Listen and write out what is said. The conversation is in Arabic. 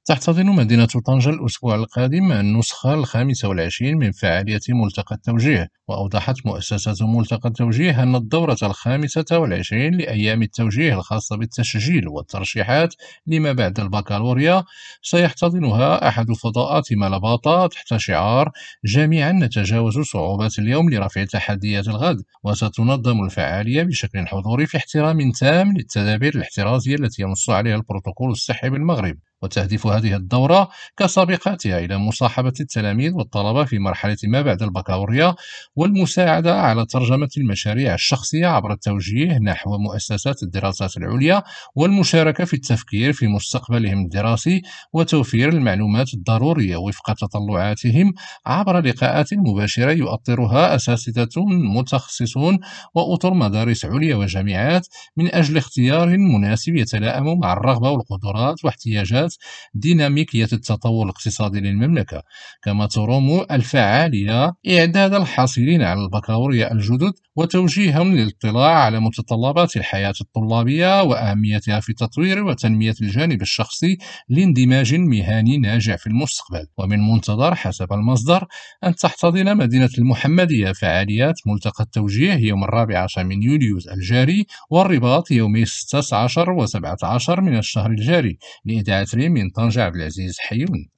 تحتضن مدينة طنجة الأسبوع القادم النسخة ال25 من فعالية ملتقى التوجيه، وأوضحت مؤسسة ملتقى التوجيه أن الدورة ال25 لأيام التوجيه الخاصة بالتسجيل والترشيحات لما بعد البكالوريا سيحتضنها أحد فضاءات ملباطة تحت شعار جميعا نتجاوز صعوبات اليوم لرفع تحديات الغد. وستنظم الفعالية بشكل حضوري في احترام تام للتدابير الاحترازية التي ينص عليها البروتوكول الصحي بالمغرب. وتهدف هذه الدورة كسابقاتها إلى مصاحبة التلاميذ والطلبة في مرحلة ما بعد البكالوريا، والمساعدة على ترجمة المشاريع الشخصية عبر التوجيه نحو مؤسسات الدراسات العليا، والمشاركة في التفكير في مستقبلهم الدراسي، وتوفير المعلومات الضرورية وفق تطلعاتهم عبر لقاءات مباشرة يؤطرها أساتذة متخصصون وأطر مدارس عليا وجامعات، من أجل اختيار مناسب يتلائم مع الرغبة والقدرات واحتياجات ديناميكية التطور الاقتصادي للمملكة. كما تروم الفعالية إعداد الحاصلين على البكالوريا الجدد وتوجيههم للاطلاع على متطلبات الحياة الطلابية وأهميتها في تطوير وتنمية الجانب الشخصي لاندماج مهني ناجع في المستقبل. ومن منتظر حسب المصدر أن تحتضن مدينة المحمدية فعاليات ملتقى التوجيه يوم 14 من يوليو الجاري، والرباط يومي 16 و17 من الشهر الجاري. لإذاعة ريم من طنجة، عبد العزيز حيون.